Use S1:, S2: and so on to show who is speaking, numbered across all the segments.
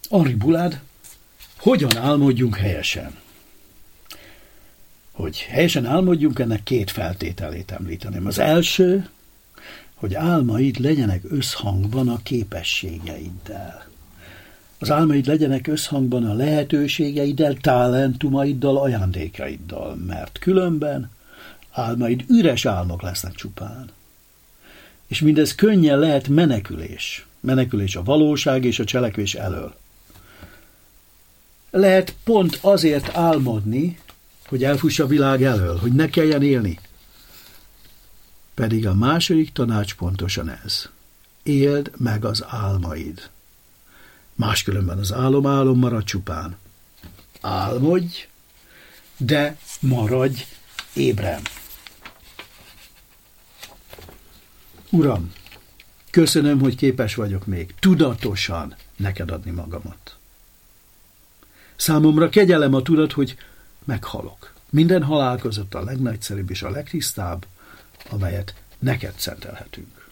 S1: Henri Boulard, hogyan álmodjunk helyesen? Hogy helyesen álmodjunk, ennek 2 feltételét említeném. Az első, hogy álmaid legyenek összhangban a képességeiddel. Az álmaid legyenek összhangban a lehetőségeiddel, talentumaiddal, ajándékaiddal, mert különben álmaid üres álmok lesznek csupán. És mindez könnyen lehet menekülés a valóság és a cselekvés elől. Lehet pont azért álmodni, hogy elfuss a világ elől, hogy ne kelljen élni. Pedig a második tanács pontosan ez. Éld meg az álmaid. Máskülönben az álom marad csupán. Álmodj, de maradj ébren. Uram, köszönöm, hogy képes vagyok még tudatosan neked adni magamat. Számomra kegyelem a tudat, hogy meghalok. Minden halál között a legnagyszerűbb és a legtisztább, amelyet neked szentelhetünk.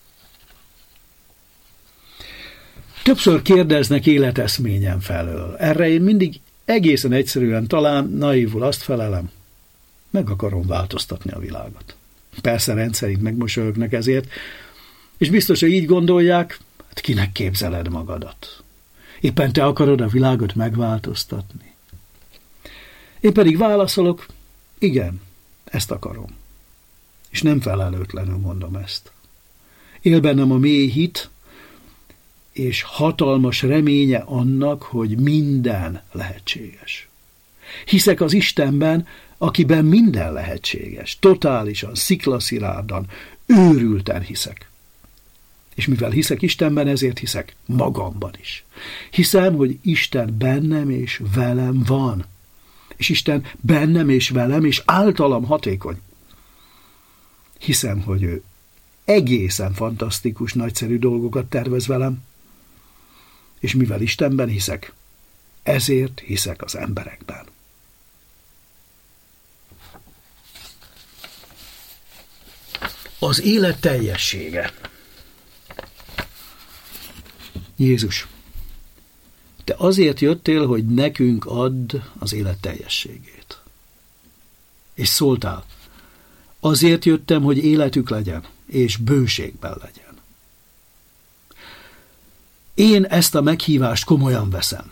S1: Többször kérdeznek életeszményem felől. Erre én mindig egészen egyszerűen, talán naívul azt felelem, meg akarom változtatni a világot. Persze rendszerint megmosolyognak ezért, és biztos, hogy így gondolják, hát kinek képzeled magadat? Éppen te akarod a világot megváltoztatni. Én pedig válaszolok, igen, ezt akarom. És nem felelőtlenül mondom ezt. Él bennem a mély hit, és hatalmas reménye annak, hogy minden lehetséges. Hiszek az Istenben, akiben minden lehetséges, totálisan, sziklaszilárdan, őrülten hiszek. És mivel hiszek Istenben, ezért hiszek magamban is. Hiszem, hogy Isten bennem és velem van. És Isten bennem és velem, és általam hatékony. Hiszem, hogy ő egészen fantasztikus, nagyszerű dolgokat tervez velem, és mivel Istenben hiszek, ezért hiszek az emberekben. Az élet teljessége. Jézus, te azért jöttél, hogy nekünk add az élet teljességét. És szóltál, azért jöttem, hogy életük legyen, és bőségben legyen. Én ezt a meghívást komolyan veszem.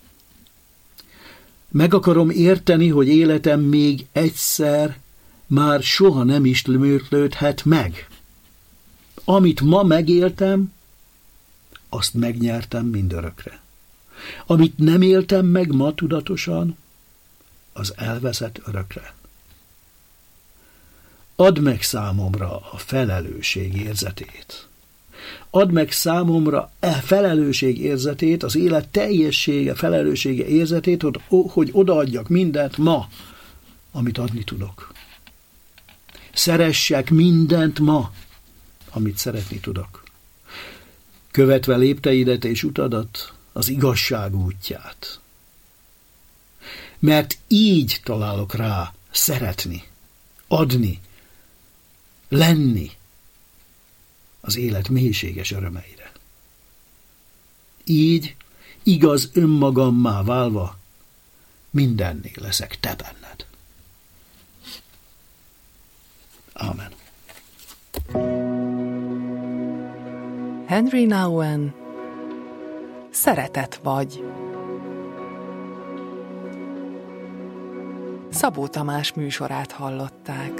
S1: Meg akarom érteni, hogy életem még egyszer már soha nem ismétlődhet meg. Amit ma megéltem, azt megnyertem mindörökre. Amit nem éltem meg ma tudatosan, az elveszett örökre. Add meg számomra a felelősség érzetét. Add meg számomra felelősség érzetét, az élet teljessége, felelőssége érzetét, hogy odaadjak mindent ma, amit adni tudok. Szeressek mindent ma, amit szeretni tudok. Követve lépteidet és utadat, az igazság útját. Mert így találok rá szeretni, adni, lenni az élet mélységes örömeire. Így, igaz önmagammá válva, mindennél leszek te benned. Ámen.
S2: Henry Nouwen, Szeretet vagy. Szabó Tamás műsorát hallották.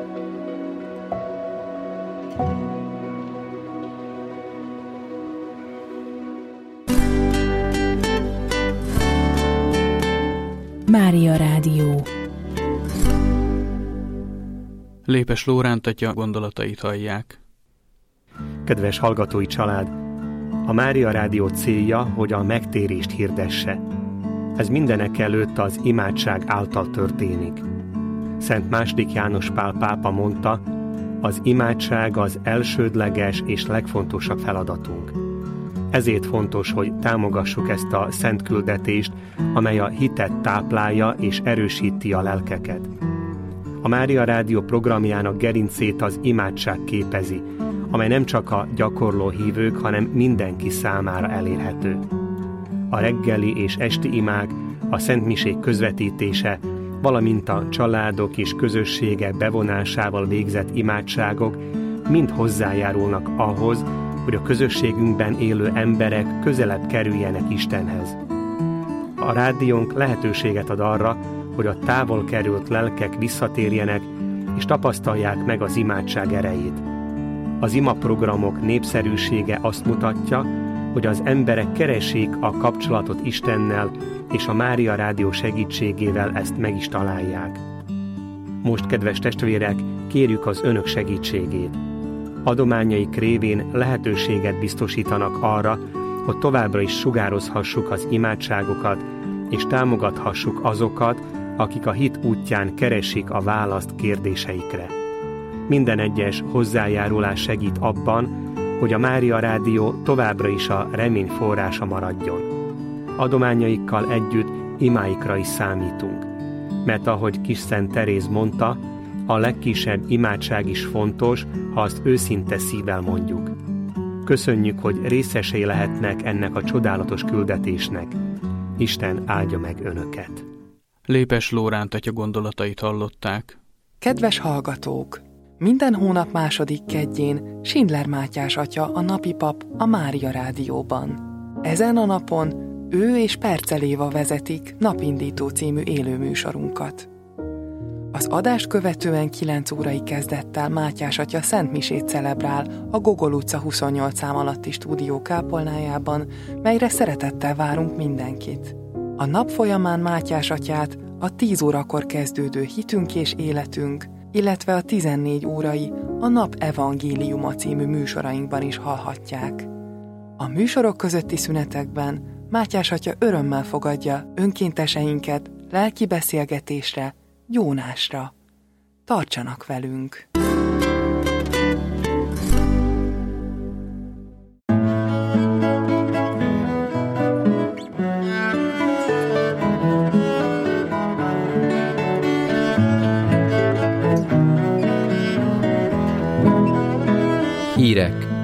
S3: Mária Rádió.
S4: Lépes Lóránt atya gondolatait hallják.
S5: Kedves hallgatói család! A Mária Rádió célja, hogy a megtérést hirdesse. Ez mindenek előtt az imádság által történik. Szent II. János Pál pápa mondta, az imádság az elsődleges és legfontosabb feladatunk. Ezért fontos, hogy támogassuk ezt a szent küldetést, amely a hitet táplálja és erősíti a lelkeket. A Mária Rádió programjának gerincét az imádság képezi, amely nem csak a gyakorló hívők, hanem mindenki számára elérhető. a reggeli és esti imák, a szentmisék közvetítése, valamint a családok és közössége bevonásával végzett imádságok mind hozzájárulnak ahhoz, hogy a közösségünkben élő emberek közelebb kerüljenek Istenhez. A rádiónk lehetőséget ad arra, hogy a távol került lelkek visszatérjenek és tapasztalják meg az imádság erejét. Az imaprogramok népszerűsége azt mutatja, hogy az emberek keresik a kapcsolatot Istennel, és a Mária Rádió segítségével ezt meg is találják. Most, kedves testvérek, kérjük az önök segítségét. Adományaik révén lehetőséget biztosítanak arra, hogy továbbra is sugározhassuk az imádságokat, és támogathassuk azokat, akik a hit útján keresik a választ kérdéseikre. Minden egyes hozzájárulás segít abban, hogy a Mária Rádió továbbra is a remény forrása maradjon. Adományaikkal együtt imáikra is számítunk, mert ahogy Kis Szent Teréz mondta, a legkisebb imádság is fontos, ha azt őszinte szívvel mondjuk. Köszönjük, hogy részesei lehetnek ennek a csodálatos küldetésnek. Isten áldja meg önöket!
S4: Lépes Lóránt atya gondolatait hallották.
S2: Kedves hallgatók! Minden hónap második keddjén Schindler Mátyás atya a napi pap a Mária Rádióban. Ezen a napon ő és Percel Éva vezetik Napindító című élőműsorunkat. Az adást követően 9 órai kezdettel Mátyás atya szentmisét celebrál a Gogol utca 28 szám alatti stúdió kápolnájában, melyre szeretettel várunk mindenkit. A nap folyamán Mátyás atyát a 10 órakor kezdődő Hitünk és életünk, illetve a 14 órai a Nap Evangéliuma című műsorainkban is hallhatják. A műsorok közötti szünetekben Mátyás atya örömmel fogadja önkénteseinket lelki beszélgetésre, gyónásra. Tartsanak velünk!
S6: Hírek